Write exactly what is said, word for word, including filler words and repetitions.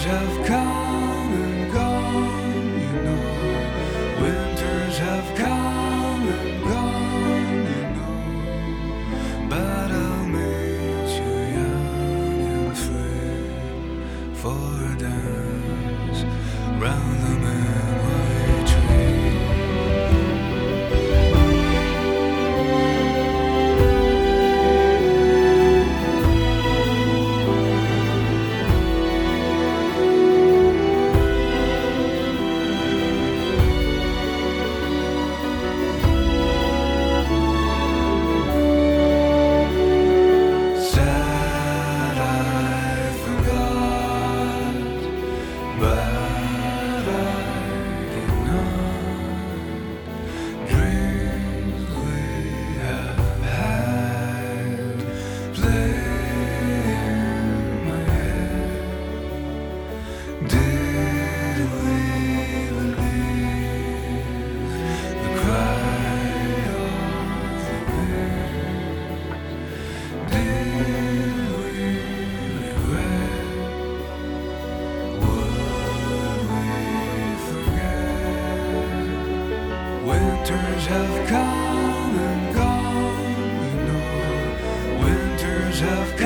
Winters have come and gone, you know. Winters have come and gone, you know. But I'll meet you young and free for a dance round the memory tree. Winters have come and gone, you know. Winters have come.